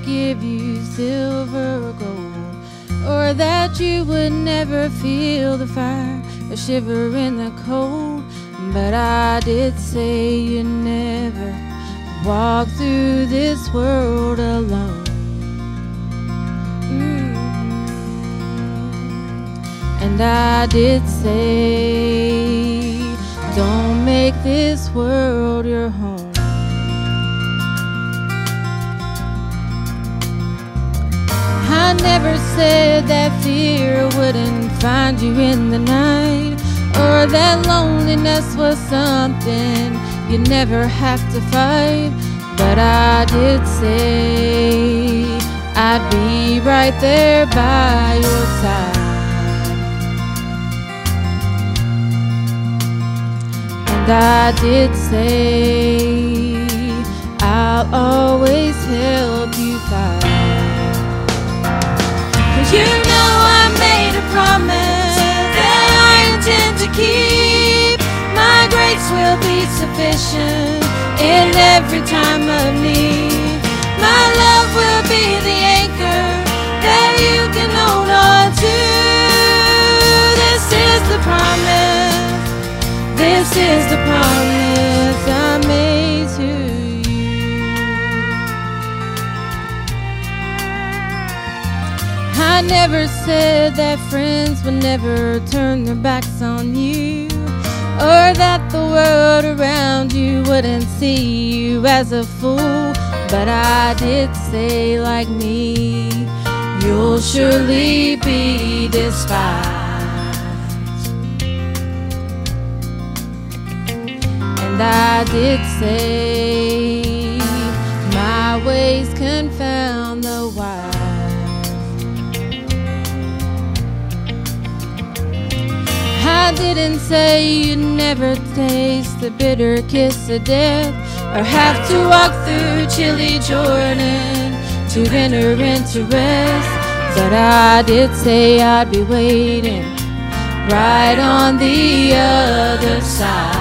give you silver or gold, or that you would never feel the fire or shiver in the cold. But I did say you never walk through this world alone. And I did say, don't make this world your home. I never said that fear wouldn't find you in the night, or that loneliness was something you'd never have to fight. But I did say I'd be right there by your side. And I did say I'll always help you fight. 'Cause you know I made a promise that I intend to keep. My grace will be sufficient in every time of need. My love will be the anchor that you can hold on to. This is the promise. This is the promise I made to you. I never said that friends would never turn their backs on you, or that the world around you wouldn't see you as a fool. But I did say, like me, you'll surely be despised. And I did say my ways confound the wise. I didn't say you'd never taste the bitter kiss of death, or have to walk through chilly Jordan to enter into rest. But I did say I'd be waiting right on the other side.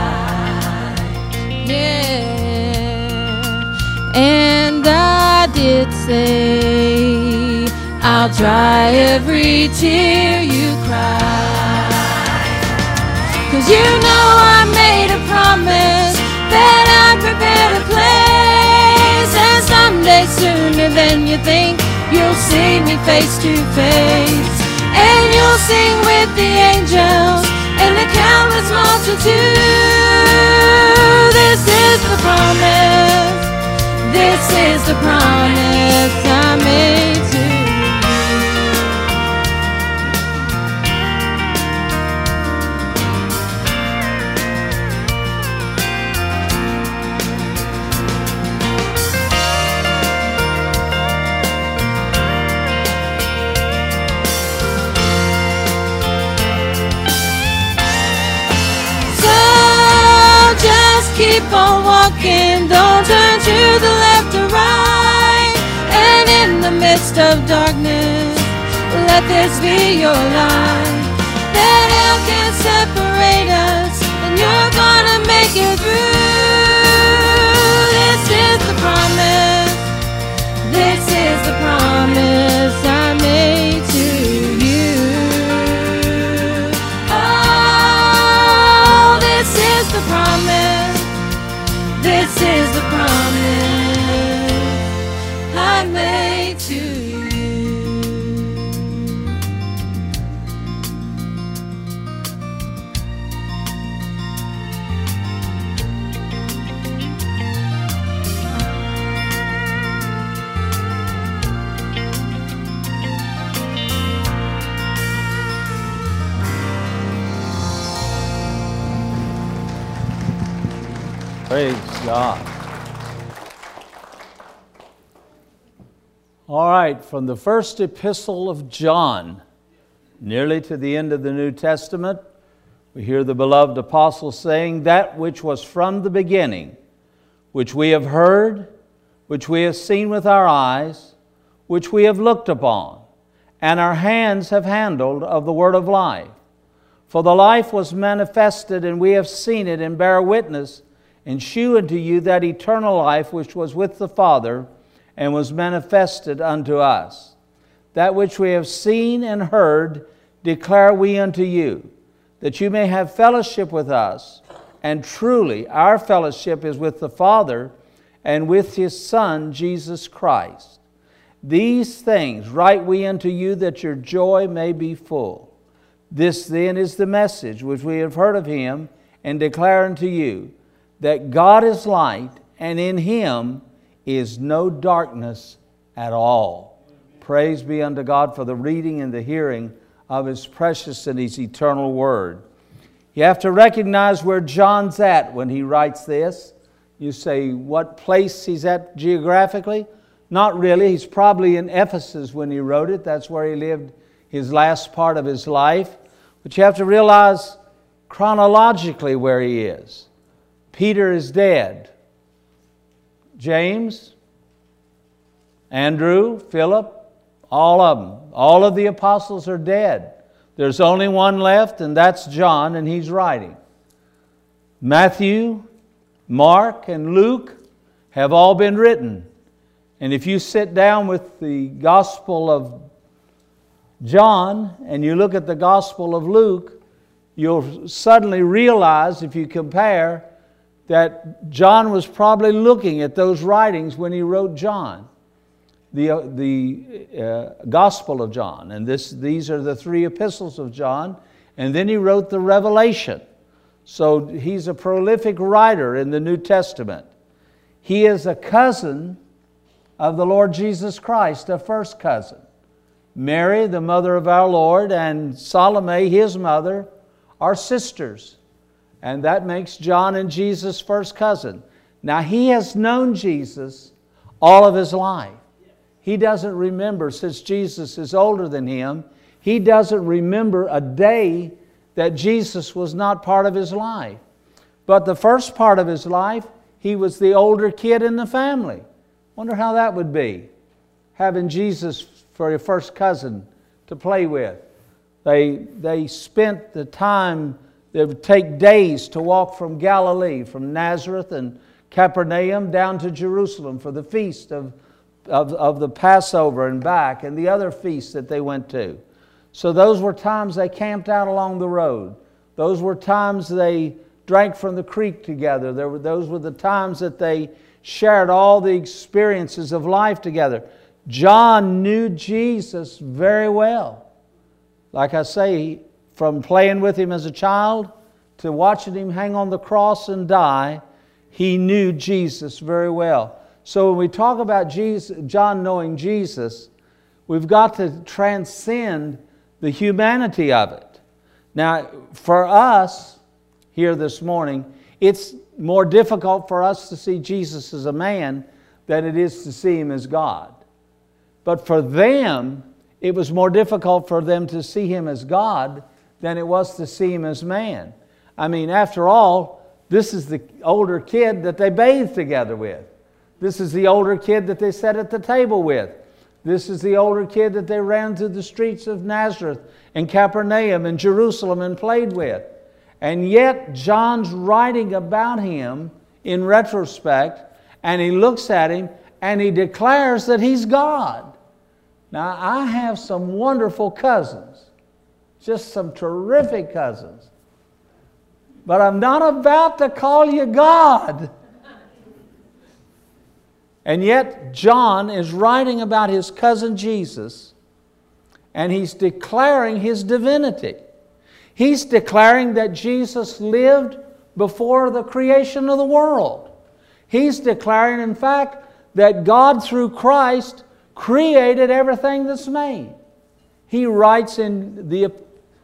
And I did say I'll dry every tear you cry. 'Cause you know I made a promise that I'd prepare a place, and someday sooner than you think you'll see me face to face. And you'll sing with the angels and the countless multitude. This is the promise. This is the promise I made to you. So just keep on walking, don't turn to the left or right. And in the midst of darkness, let this be your light. That hell can't separate us, and you're gonna make it through. This is the promise. This is the promise I made to you. Oh, this is the promise. This is the promise I made to you. Praise God. All right, from the first epistle of John, nearly to the end of the New Testament, we hear the beloved apostle saying, that which was from the beginning, which we have heard, which we have seen with our eyes, which we have looked upon, and our hands have handled of the word of life. For the life was manifested, and we have seen it, and bear witness, and shew unto you that eternal life which was with the Father, and was manifested unto us. That which we have seen and heard declare we unto you, that you may have fellowship with us. And truly our fellowship is with the Father and with His Son, Jesus Christ. These things write we unto you, that your joy may be full. This then is the message which we have heard of Him, and declare unto you, that God is light, and in Him is no darkness at all. Praise be unto God for the reading and the hearing of His precious and His eternal Word. You have to recognize where John's at when he writes this. You say, what place he's at geographically? Not really. He's probably in Ephesus when he wrote it. That's where he lived his last part of his life. But you have to realize chronologically where he is. Peter is dead. James, Andrew, Philip, all of them. All of the apostles are dead. There's only one left, and that's John, and he's writing. Matthew, Mark, and Luke have all been written. And if you sit down with the Gospel of John and you look at the Gospel of Luke, you'll suddenly realize, if you compare, that John was probably looking at those writings when he wrote John, the Gospel of John. And these are the 3 epistles of John. And then he wrote the Revelation. So he's a prolific writer in the New Testament. He is a cousin of the Lord Jesus Christ, a first cousin. Mary, the mother of our Lord, and Salome, His mother, are sisters. And that makes John and Jesus first cousin. Now, he has known Jesus all of his life. He doesn't remember, since Jesus is older than him, he doesn't remember a day that Jesus was not part of his life. But the first part of his life, he was the older kid in the family. Wonder how that would be, having Jesus for your first cousin to play with. They spent the time, it would take days to walk from Galilee, from Nazareth and Capernaum down to Jerusalem for the feast of the Passover and back, and the other feasts that they went to. So those were times they camped out along the road. Those were times they drank from the creek together. Those were the times that they shared all the experiences of life together. John knew Jesus very well. Like I say, from playing with him as a child to watching him hang on the cross and die, he knew Jesus very well. So when we talk about John knowing Jesus, we've got to transcend the humanity of it. Now, for us here this morning, it's more difficult for us to see Jesus as a man than it is to see Him as God. But for them, it was more difficult for them to see Him as God than it was to see Him as man. I mean, after all, this is the older kid that they bathed together with. This is the older kid that they sat at the table with. This is the older kid that they ran through the streets of Nazareth and Capernaum and Jerusalem and played with. And yet John's writing about him in retrospect, and he looks at him and he declares that he's God. Now, I have some wonderful cousins, just some terrific cousins. But I'm not about to call you God. And yet John is writing about his cousin Jesus, and he's declaring his divinity. He's declaring that Jesus lived before the creation of the world. He's declaring, in fact, that God through Christ created everything that's made. He writes in the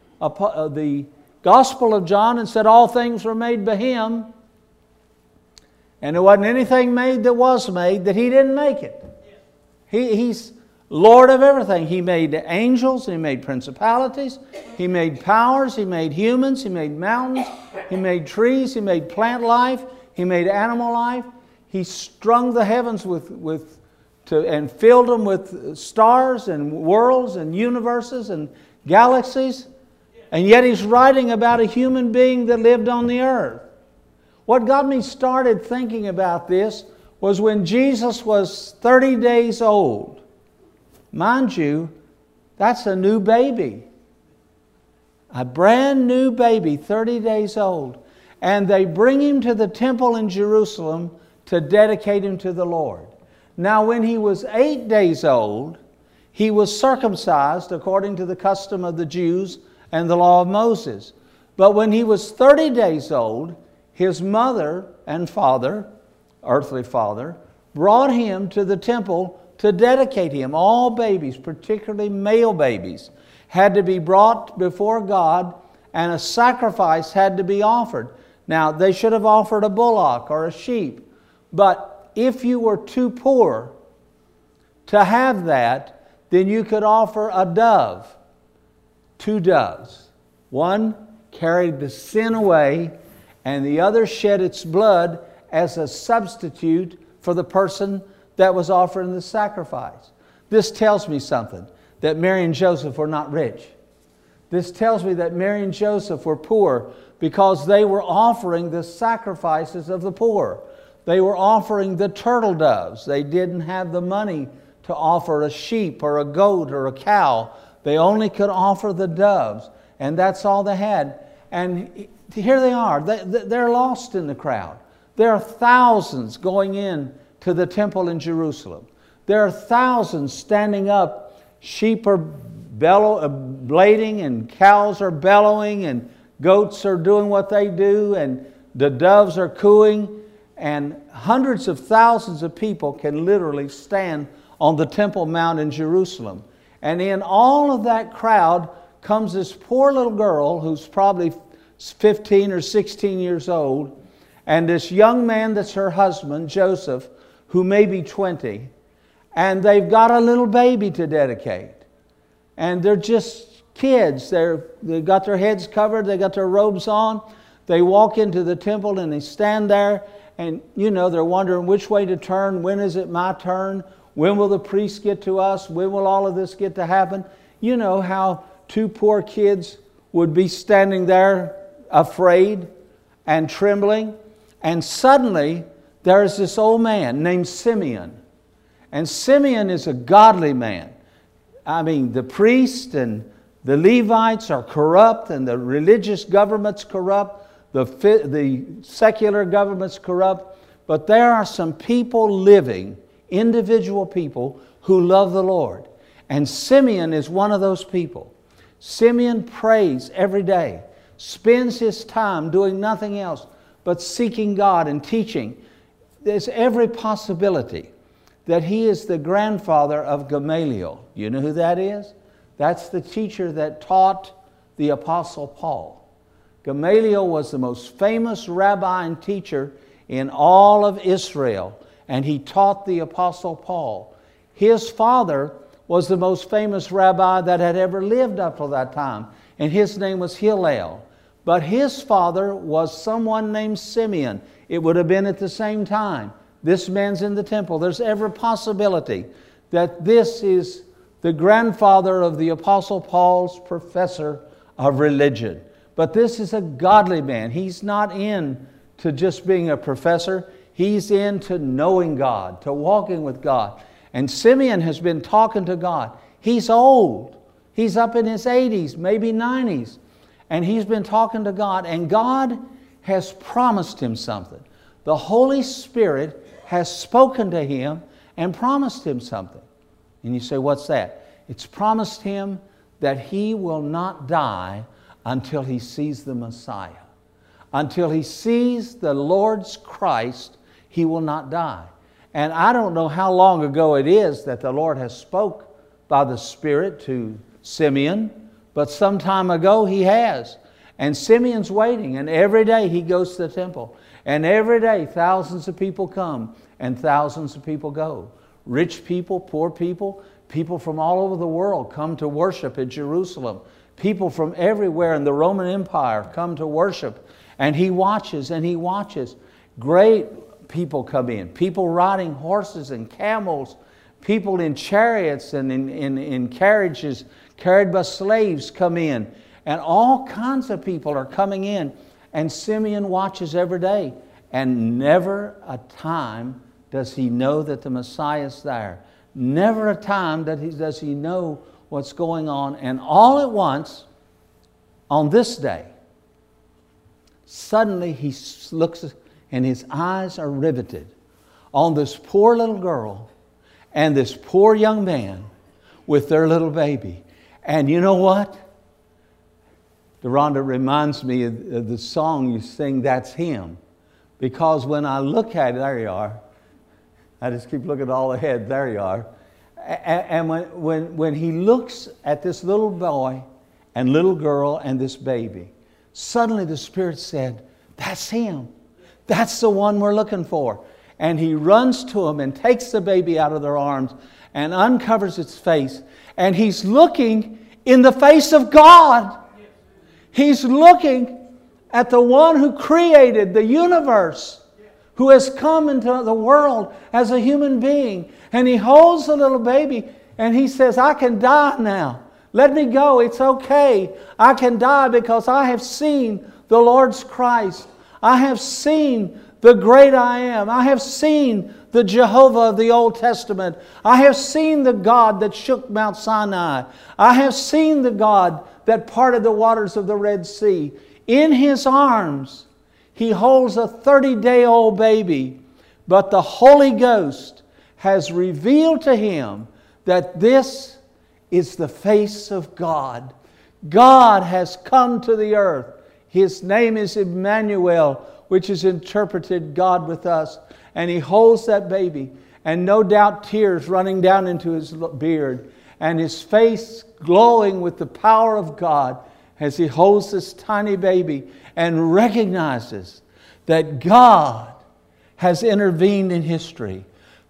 Gospel of John and said all things were made by Him, and there wasn't anything made that was made that He didn't make it. He's Lord of everything. He made angels, He made principalities, He made powers, He made humans, He made mountains, He made trees, He made plant life, He made animal life. He strung the heavens and filled them with stars and worlds and universes and galaxies. And yet He's writing about a human being that lived on the earth. What got me started thinking about this was when Jesus was 30 days old. Mind you, that's a new baby. A brand new baby, 30 days old. And they bring him to the temple in Jerusalem to dedicate him to the Lord. Now, when he was 8 days old, he was circumcised according to the custom of the Jews and the law of Moses. But when he was 30 days old, his mother and father, earthly father, brought him to the temple to dedicate him. All babies, particularly male babies, had to be brought before God, and a sacrifice had to be offered. Now, they should have offered a bullock or a sheep, but if you were too poor to have that, then you could offer a dove. 2 doves. One carried the sin away, and the other shed its blood as a substitute for the person that was offering the sacrifice. This tells me something, that Mary and Joseph were not rich. This tells me that Mary and Joseph were poor because they were offering the sacrifices of the poor. They were offering the turtle doves. They didn't have the money to offer a sheep or a goat or a cow. They only could offer the doves, and that's all they had. And here they are. They're lost in the crowd. There are thousands going in to the temple in Jerusalem. There are thousands standing up. Sheep are blading, and cows are bellowing, and goats are doing what they do, and the doves are cooing, and hundreds of thousands of people can literally stand on the Temple Mount in Jerusalem. And in all of that crowd comes this poor little girl who's probably 15 or 16 years old, and this young man that's her husband, Joseph, who may be 20, and they've got a little baby to dedicate. And they're just kids. They've got their heads covered, they got their robes on. They walk into the temple and they stand there, and they're wondering which way to turn. When is it my turn? When will the priest get to us? When will all of this get to happen? You know how 2 poor kids would be standing there afraid and trembling. And suddenly there's this old man named Simeon. And Simeon is a godly man. I mean, the priest and the Levites are corrupt, and the religious government's corrupt. The secular government's corrupt. But there are some people living, individual people, who love the Lord. And Simeon is one of those people. Simeon prays every day, spends his time doing nothing else but seeking God and teaching. There's every possibility that he is the grandfather of Gamaliel. You know who that is? That's the teacher that taught the Apostle Paul. Gamaliel was the most famous rabbi and teacher in all of Israel, and he taught the Apostle Paul. His father was the most famous rabbi that had ever lived up to that time, and his name was Hillel. But his father was someone named Simeon. It would have been at the same time. This man's in the temple. There's every possibility that this is the grandfather of the Apostle Paul's professor of religion. But this is a godly man. He's not into just being a professor. He's into knowing God, to walking with God. And Simeon has been talking to God. He's old. He's up in his 80s, maybe 90s. And he's been talking to God. And God has promised him something. The Holy Spirit has spoken to him and promised him something. And you say, what's that? It's promised him that he will not die until he sees the Messiah. Until he sees the Lord's Christ, he will not die. And I don't know how long ago it is that the Lord has spoke by the Spirit to Simeon, but some time ago he has. And Simeon's waiting, and every day he goes to the temple. And every day thousands of people come and thousands of people go. Rich people, poor people, people from all over the world come to worship at Jerusalem. People from everywhere in the Roman Empire come to worship. And he watches and he watches. Great people come in. People riding horses and camels. People in chariots and in carriages carried by slaves come in. And all kinds of people are coming in. And Simeon watches every day. And never a time does he know that the Messiah is there. Never a time does he know what's going on. And all at once, on this day, suddenly he looks and his eyes are riveted on this poor little girl and this poor young man with their little baby. And you know what? Deronda reminds me of the song you sing, That's Him. Because when I look at it, there you are. I just keep looking all ahead, there you are. And when he looks at this little boy and little girl and this baby, suddenly the Spirit said, that's him. That's the one we're looking for. And he runs to him and takes the baby out of their arms and uncovers its face. And he's looking in the face of God. He's looking at the one who created the universe, who has come into the world as a human being. And he holds the little baby and he says, I can die now. Let me go. It's okay. I can die because I have seen the Lord's Christ. I have seen the great I am. I have seen the Jehovah of the Old Testament. I have seen the God that shook Mount Sinai. I have seen the God that parted the waters of the Red Sea. In His arms, He holds a 30-day-old baby. But the Holy Ghost has revealed to him that this is the face of God. God has come to the earth. His name is Emmanuel, which is interpreted God with us. And He holds that baby, and no doubt tears running down into his beard, and his face glowing with the power of God as he holds this tiny baby and recognizes that God has intervened in history.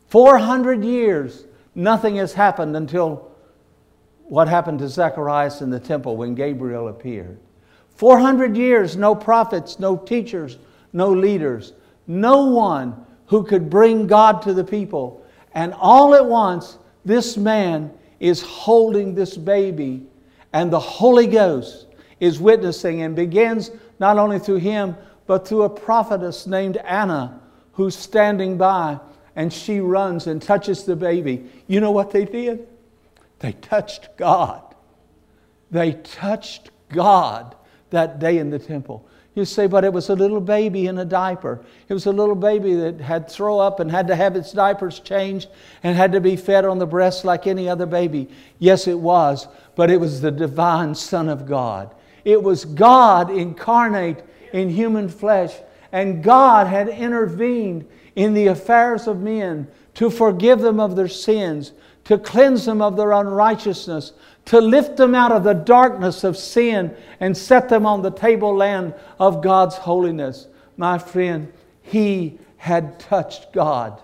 400 years, nothing has happened until what happened to Zacharias in the temple when Gabriel appeared. 400 years, no prophets, no teachers, no leaders, no one who could bring God to the people. And all at once, this man is holding this baby, and the Holy Ghost is witnessing, and begins not only through him, but through a prophetess named Anna, who's standing by, and she runs and touches the baby. You know what they did? They touched God. They touched God that day in the temple. You say, but it was a little baby in a diaper. It was a little baby that had throw up and had to have its diapers changed and had to be fed on the breast like any other baby. Yes, it was, but it was the divine Son of God. It was God incarnate in human flesh, and God had intervened in the affairs of men to forgive them of their sins, to cleanse them of their unrighteousness, to lift them out of the darkness of sin and set them on the tableland of God's holiness. My friend, he had touched God.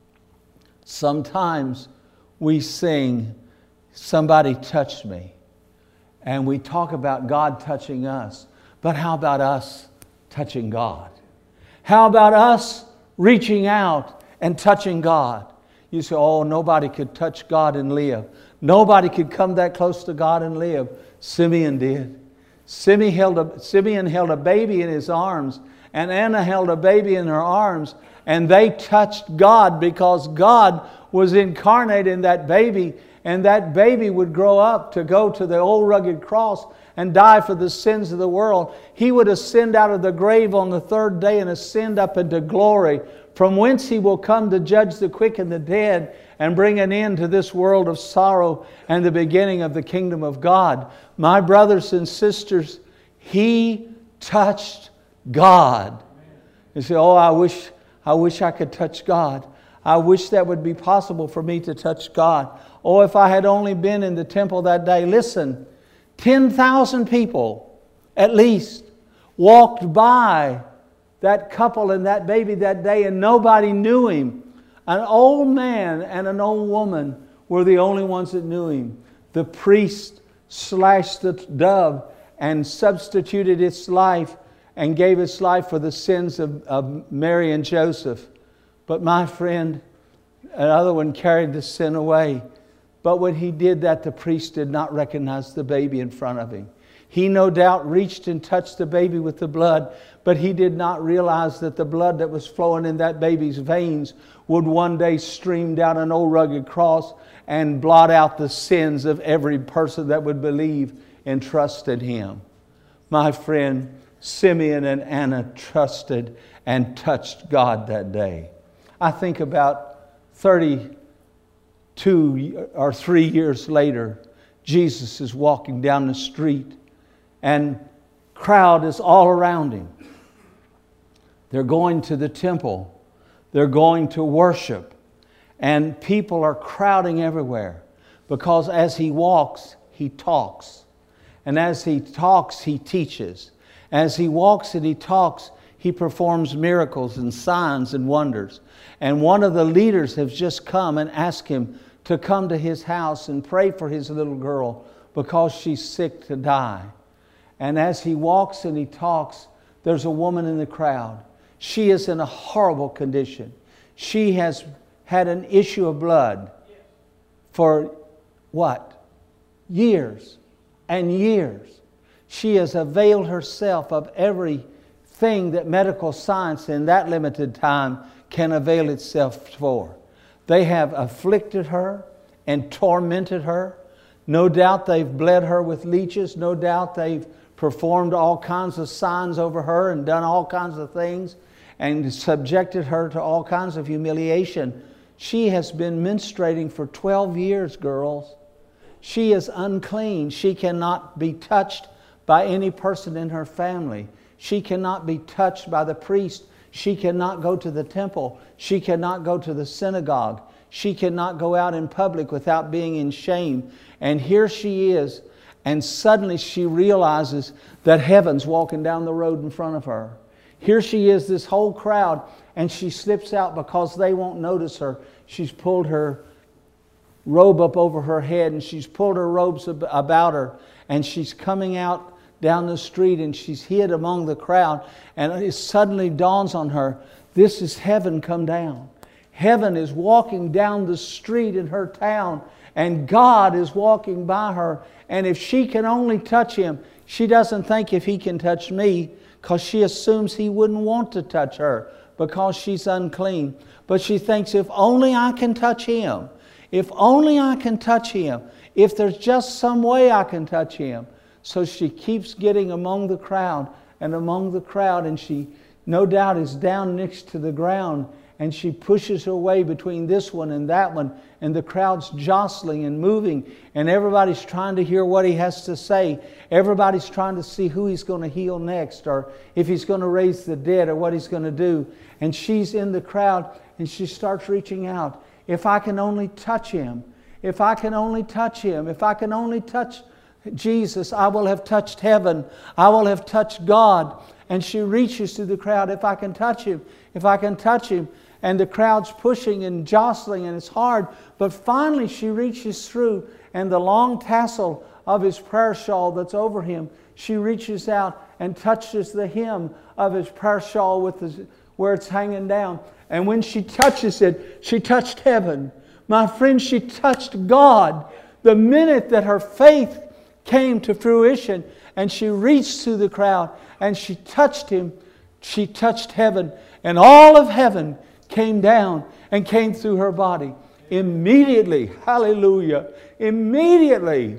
Sometimes we sing, somebody touched me, and we talk about God touching us. But how about us touching God? How about us reaching out and touching God? You say, oh, nobody could touch God and live. Nobody could come that close to God and live. Simeon did. Simeon held a baby in his arms, and Anna held a baby in her arms, and they touched God because God was incarnate in that baby, and that baby would grow up to go to the old rugged cross and die for the sins of the world. He would ascend out of the grave on the third day and ascend up into glory, from whence He will come to judge the quick and the dead and bring an end to this world of sorrow and the beginning of the kingdom of God. My brothers and sisters, He touched God. You say, oh, I wish I could touch God. I wish that would be possible for me to touch God. Oh, if I had only been in the temple that day. Listen, 10,000 people at least walked by that couple and that baby that day, and nobody knew him. An old man and an old woman were the only ones that knew him. The priest slashed the dove and substituted its life and gave its life for the sins of Mary and Joseph. But my friend, another one carried the sin away. But when he did that, the priest did not recognize the baby in front of him. He no doubt reached and touched the baby with the blood, but he did not realize that the blood that was flowing in that baby's veins would one day stream down an old rugged cross and blot out the sins of every person that would believe and trust in Him. My friend, Simeon and Anna trusted and touched God that day. I think about 32 or 3 years later, Jesus is walking down the street and crowd is all around Him. They're going to the temple. They're going to worship. And people are crowding everywhere because as He walks, He talks. And as He talks, He teaches. As He walks and He talks, He performs miracles and signs and wonders. And one of the leaders has just come and asked Him to come to his house and pray for his little girl because she's sick to die. And as he walks and he talks, there's a woman in the crowd. She is in a horrible condition. She has had an issue of blood for what? Years and years. She has availed herself of everything that medical science in that limited time can avail itself for. They have afflicted her and tormented her. No doubt they've bled her with leeches. No doubt they've performed all kinds of signs over her and done all kinds of things and subjected her to all kinds of humiliation. She has been menstruating for 12 years, girls. She is unclean. She cannot be touched by any person in her family. She cannot be touched by the priest. She cannot go to the temple. She cannot go to the synagogue. She cannot go out in public without being in shame. And here she is, and suddenly she realizes that heaven's walking down the road in front of her. Here she is, this whole crowd, and she slips out because they won't notice her. She's pulled her robe up over her head, and she's pulled her robes about her, and she's coming out down the street, and she's hid among the crowd, and it suddenly dawns on her, this is heaven come down. Heaven is walking down the street in her town, and God is walking by her, and if she can only touch Him, she doesn't think if He can touch me, because she assumes He wouldn't want to touch her because she's unclean. But she thinks, if only I can touch Him, if only I can touch Him, if there's just some way I can touch Him. So she keeps getting among the crowd, and she no doubt is down next to the ground, and she pushes her way between this one and that one, and the crowd's jostling and moving, and everybody's trying to hear what He has to say. Everybody's trying to see who He's going to heal next, or if He's going to raise the dead, or what He's going to do. And she's in the crowd, and she starts reaching out. If I can only touch Him, if I can only touch Him, if I can only touch Jesus, I will have touched heaven. I will have touched God. And she reaches to the crowd, if I can touch Him, if I can touch Him. And the crowd's pushing and jostling, and it's hard. But finally she reaches through, and the long tassel of His prayer shawl that's over Him, she reaches out and touches the hem of His prayer shawl where it's hanging down. And when she touches it, she touched heaven. My friend, she touched God. The minute that her faith came to fruition, and she reached through the crowd and she touched Him, she touched heaven, and all of heaven came down and came through her body. Immediately, hallelujah, immediately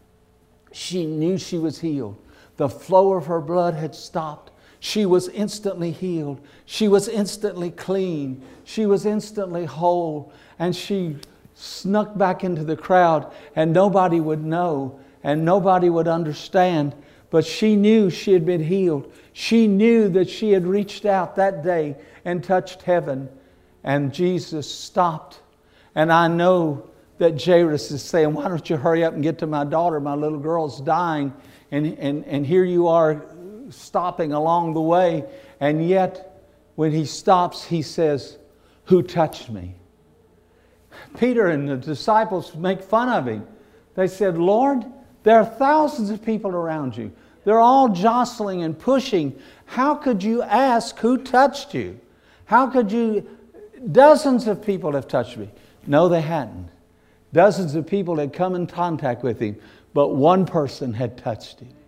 she knew she was healed. The flow of her blood had stopped. She was instantly healed. She was instantly clean. She was instantly whole. And she snuck back into the crowd, and nobody would know and nobody would understand. But she knew she had been healed. She knew that she had reached out that day and touched heaven. And Jesus stopped. And I know that Jairus is saying, why don't you hurry up and get to my daughter? My little girl's dying. And here you are stopping along the way. And yet, when he stops, he says, who touched me? Peter and the disciples make fun of him. They said, Lord, there are thousands of people around you. They're all jostling and pushing. How could you ask who touched you? How could you... Dozens of people have touched me. No, they hadn't. Dozens of people had come in contact with him, but one person had touched him.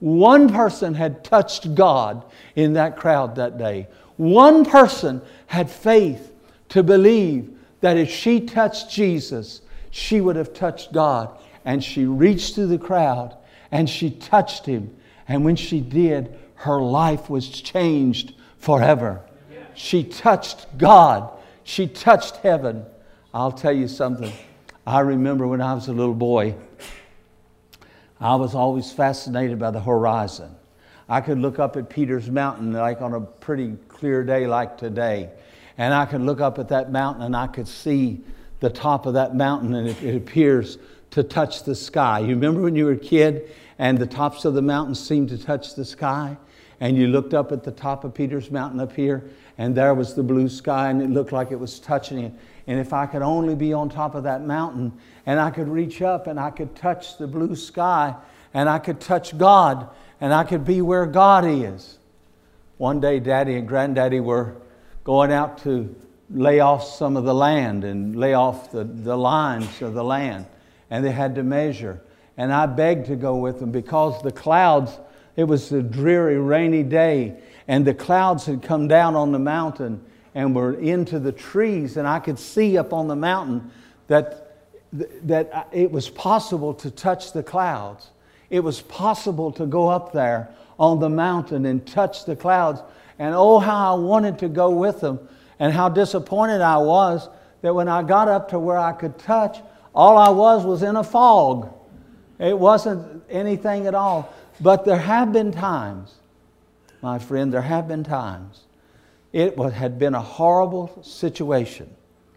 One person had touched God in that crowd that day. One person had faith to believe that if she touched Jesus, she would have touched God. And she reached through the crowd and she touched Him. And when she did, her life was changed forever. She touched God. She touched heaven. I'll tell you something. I remember when I was a little boy, I was always fascinated by the horizon. I could look up at Peter's Mountain like on a pretty clear day like today. And I could look up at that mountain and I could see the top of that mountain, and it appears to touch the sky. You remember when you were a kid and the tops of the mountains seemed to touch the sky? And you looked up at the top of Peter's Mountain up here, and there was the blue sky, and it looked like it was touching it. And if I could only be on top of that mountain, and I could reach up and I could touch the blue sky, and I could touch God, and I could be where God is. One day, Daddy and Granddaddy were going out to lay off some of the land and lay off the lines of the land. And they had to measure. And I begged to go with them because the clouds, it was a dreary, rainy day, and the clouds had come down on the mountain and were into the trees, and I could see up on the mountain that it was possible to touch the clouds. It was possible to go up there on the mountain and touch the clouds. And oh, how I wanted to go with them, and how disappointed I was that when I got up to where I could touch, all I was in a fog. It wasn't anything at all. But there have been times, my friend, there have been times. It had been a horrible situation.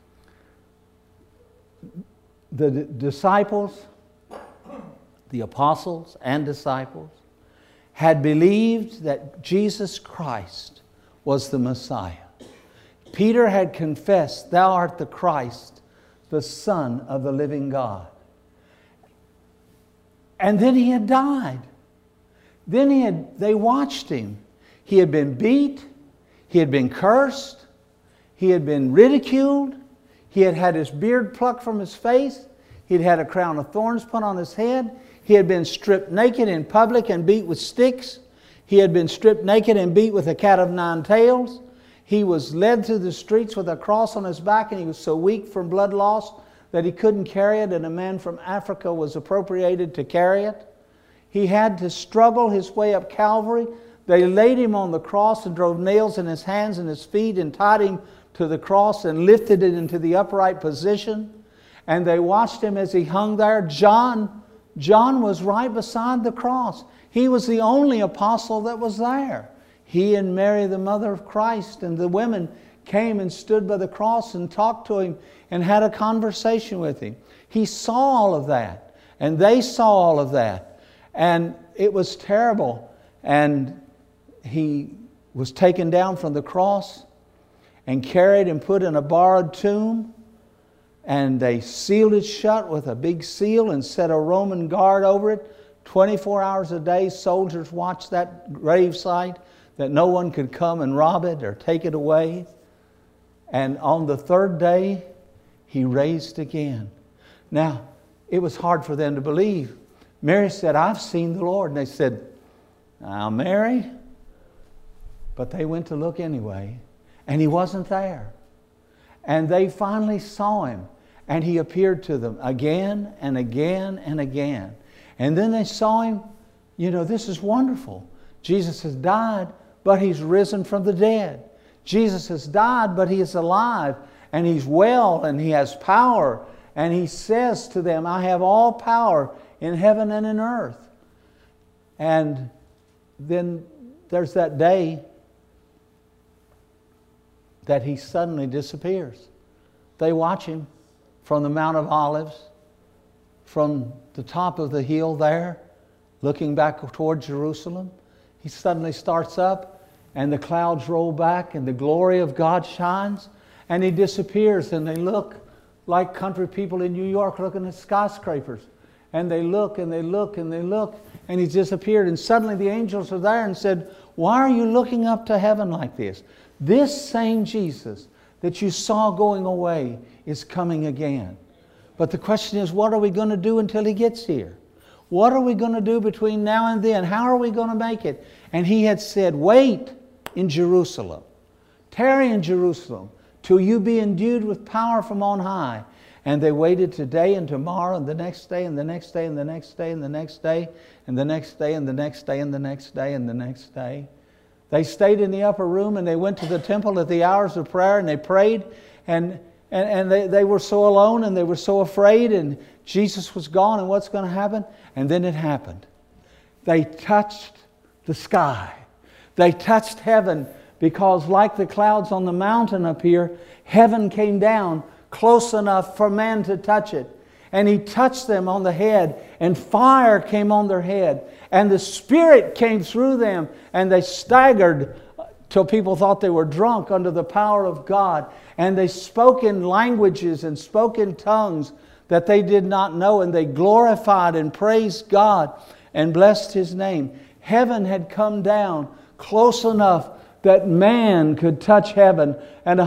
The disciples, the apostles and disciples, had believed that Jesus Christ was the Messiah. Peter had confessed, "Thou art the Christ, the Son of the living God." And then he had died. Then they watched him. He had been beat. He had been cursed. He had been ridiculed. He had had his beard plucked from his face. He'd had a crown of thorns put on his head. He had been stripped naked in public and beat with sticks. He had been stripped naked and beat with a cat of nine tails. He was led through the streets with a cross on his back, and he was so weak from blood loss that he couldn't carry it, and a man from Africa was appropriated to carry it. He had to struggle his way up Calvary. They laid him on the cross and drove nails in his hands and his feet and tied him to the cross and lifted it into the upright position. And they watched him as he hung there. John was right beside the cross. He was the only apostle that was there. He and Mary, the mother of Christ, and the women came and stood by the cross and talked to him and had a conversation with him. He saw all of that, and they saw all of that. And it was terrible. And he was taken down from the cross and carried and put in a borrowed tomb. And they sealed it shut with a big seal and set a Roman guard over it. 24 hours a day, soldiers watched that gravesite that no one could come and rob it or take it away. And on the third day, he raised again. Now, it was hard for them to believe. Mary said, "I've seen the Lord." And they said, "Now, Mary." But they went to look anyway, and he wasn't there. And they finally saw him, and he appeared to them again and again and again. And then they saw him. This is wonderful. Jesus has died, but he's risen from the dead. Jesus has died, but he is alive, and he's well, and he has power. And he says to them, "I have all power in heaven and in earth." And then there's that day that he suddenly disappears. They watch him from the Mount of Olives, from the top of the hill there, looking back toward Jerusalem. He suddenly starts up, and the clouds roll back, and the glory of God shines, and he disappears. And they look like country people in New York looking at skyscrapers. And they look, and they look, and they look, and he's disappeared. And suddenly the angels are there and said, "Why are you looking up to heaven like this? This same Jesus that you saw going away is coming again." But the question is, what are we going to do until he gets here? What are we going to do between now and then? How are we going to make it? And he had said, wait in Jerusalem. Tarry in Jerusalem till you be endued with power from on high. And they waited today and tomorrow and the next day and the next day and the next day and the next day and the next day and the next day and the next day and the next day. They stayed in the upper room and they went to the temple at the hours of prayer and they prayed. And they were so alone and they were so afraid, and Jesus was gone, and what's going to happen? And then it happened. They touched the sky. They touched heaven, because like the clouds on the mountain up here, heaven came down close enough for man to touch it. And He touched them on the head, and fire came on their head, and the Spirit came through them, and they staggered till people thought they were drunk under the power of God. And they spoke in languages and spoke in tongues that they did not know, and they glorified and praised God and blessed His name. Heaven had come down close enough that man could touch heaven, and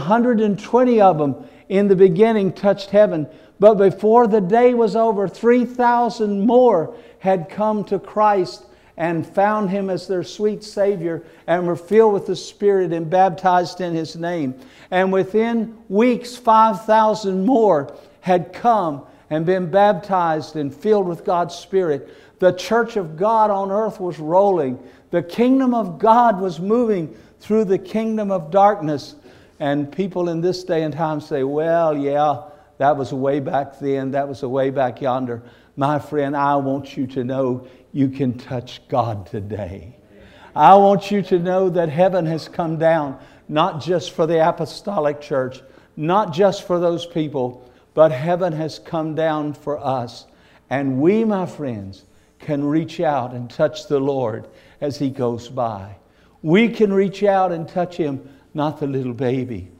120 of them in the beginning touched heaven. But before the day was over, 3,000 more had come to Christ and found Him as their sweet Savior, and were filled with the Spirit and baptized in His name. And within weeks, 5,000 more had come and been baptized and filled with God's Spirit. The church of God on earth was rolling. The kingdom of God was moving through the kingdom of darkness. And people in this day and time say, well, yeah, that was way back then. That was way back yonder. My friend, I want you to know you can touch God today. I want you to know that heaven has come down, not just for the apostolic church, not just for those people, but heaven has come down for us. And we, my friends, can reach out and touch the Lord as He goes by. We can reach out and touch Him, not the little baby,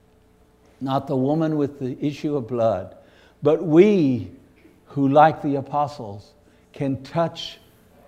not the woman with the issue of blood, but we who, like the apostles, can touch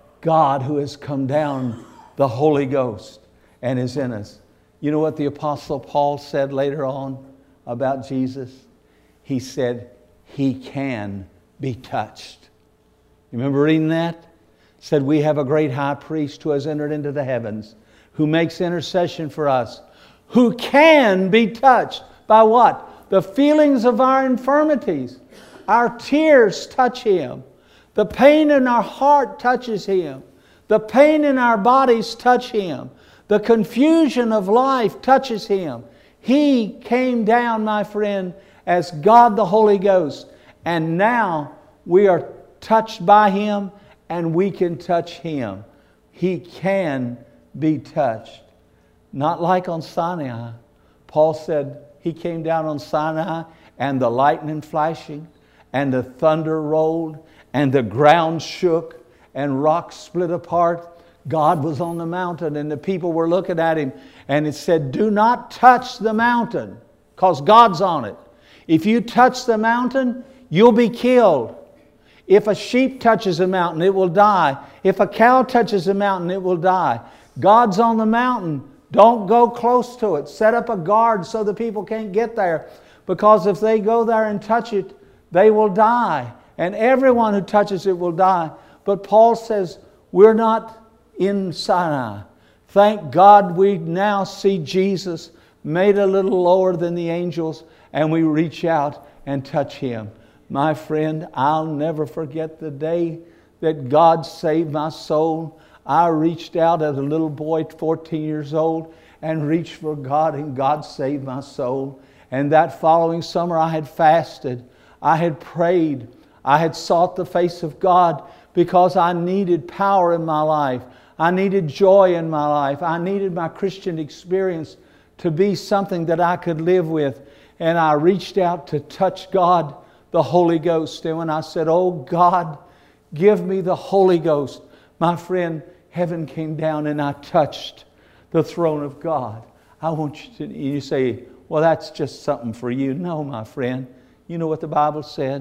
God who has come down, the Holy Ghost, and is in us. You know what the Apostle Paul said later on about Jesus? He said, He can be touched. You remember reading that? Said, we have a great high priest who has entered into the heavens, who makes intercession for us, who can be touched by what? The feelings of our infirmities. Our tears touch Him. The pain in our heart touches Him. The pain in our bodies touch Him. The confusion of life touches Him. He came down, my friend, as God the Holy Ghost. And now we are touched by Him, and we can touch Him. He can be touched. Not like on Sinai. Paul said He came down on Sinai, and the lightning flashing, and the thunder rolled, and the ground shook, and rocks split apart. God was on the mountain, and the people were looking at Him, and it said, do not touch the mountain, because God's on it. If you touch the mountain, you'll be killed. If a sheep touches a mountain, it will die. If a cow touches a mountain, it will die. God's on the mountain. Don't go close to it. Set up a guard so the people can't get there, because if they go there and touch it, they will die. And everyone who touches it will die. But Paul says, we're not in Sinai. Thank God we now see Jesus made a little lower than the angels, and we reach out and touch Him. My friend, I'll never forget the day that God saved my soul. I reached out as a little boy, 14 years old, and reached for God, and God saved my soul. And that following summer I had fasted. I had prayed. I had sought the face of God because I needed power in my life. I needed joy in my life. I needed my Christian experience to be something that I could live with. And I reached out to touch God, the Holy Ghost. And when I said, oh God, give me the Holy Ghost, my friend, heaven came down and I touched the throne of God. I want you to, you say, well, that's just something for you. No, my friend. You know what the Bible said?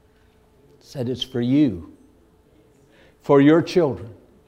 It said it's for you. For your children.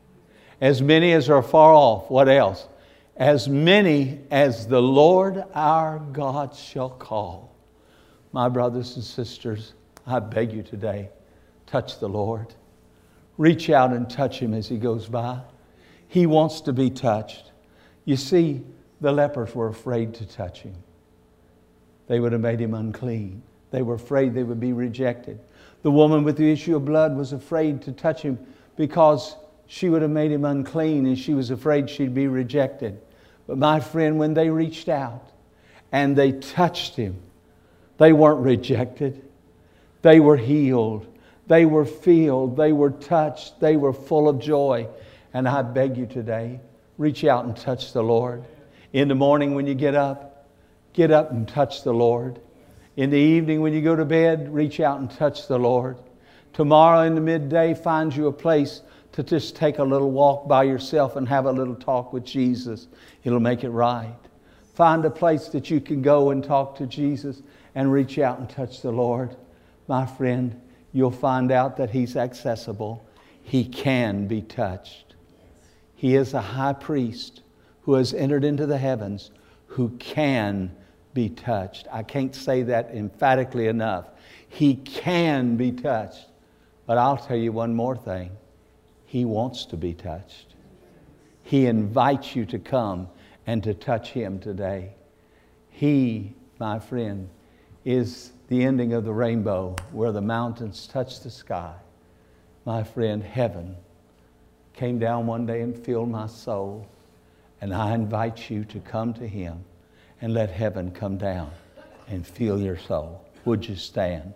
As many as are far off. What else? As many as the Lord our God shall call. My brothers and sisters, I beg you today, touch the Lord. Reach out and touch him as he goes by. He wants to be touched. You see, the lepers were afraid to touch him. They would have made him unclean. They were afraid they would be rejected. The woman with the issue of blood was afraid to touch him because she would have made him unclean, and she was afraid she'd be rejected. But my friend, when they reached out and they touched him, they weren't rejected. They were healed. They were filled. They were touched. They were full of joy. And I beg you today, reach out and touch the Lord. In the morning when you get up and touch the Lord. In the evening when you go to bed, reach out and touch the Lord. Tomorrow in the midday, find you a place to just take a little walk by yourself and have a little talk with Jesus. It'll make it right. Find a place that you can go and talk to Jesus and reach out and touch the Lord. My friend, you'll find out that He's accessible. He can be touched. He is a high priest who has entered into the heavens, who can be touched. I can't say that emphatically enough. He can be touched. But I'll tell you one more thing. He wants to be touched. He invites you to come and to touch Him today. He, my friend, is the ending of the rainbow where the mountains touch the sky. My friend, heaven came down one day and filled my soul. And I invite you to come to Him and let heaven come down and fill your soul. Would you stand?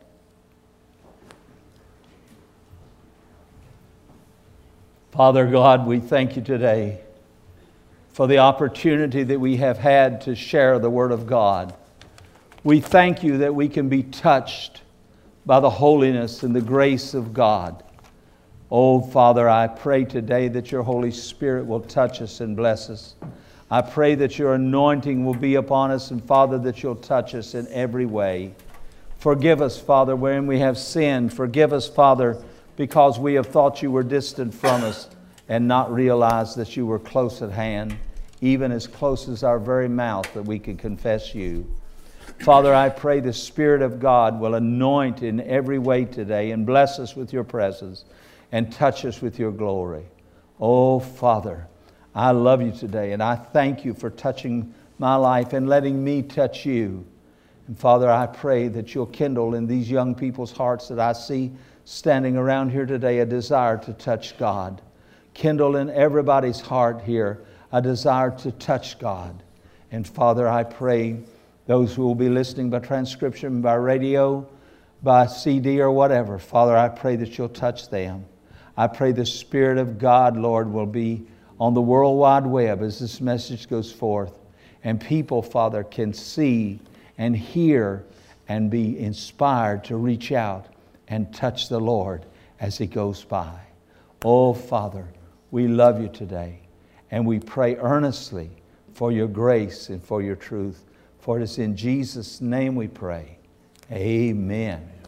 Father God, we thank you today for the opportunity that we have had to share the Word of God. We thank you that we can be touched by the holiness and the grace of God. Oh, Father, I pray today that your Holy Spirit will touch us and bless us. I pray that your anointing will be upon us, and Father, that you'll touch us in every way. Forgive us, Father, wherein we have sinned. Forgive us, Father, because we have thought you were distant from us and not realized that you were close at hand, even as close as our very mouth that we can confess you. Father, I pray the Spirit of God will anoint in every way today and bless us with your presence and touch us with your glory. Oh, Father, I love you today, and I thank you for touching my life and letting me touch you. And Father, I pray that you'll kindle in these young people's hearts that I see standing around here today a desire to touch God. Kindle in everybody's heart here a desire to touch God. And Father, I pray those who will be listening by transcription, by radio, by CD or whatever, Father, I pray that you'll touch them. I pray the Spirit of God, Lord, will be on the World Wide Web as this message goes forth. And people, Father, can see and hear and be inspired to reach out and touch the Lord as He goes by. Oh, Father, we love you today. And we pray earnestly for your grace and for your truth. For it is in Jesus' name we pray. Amen.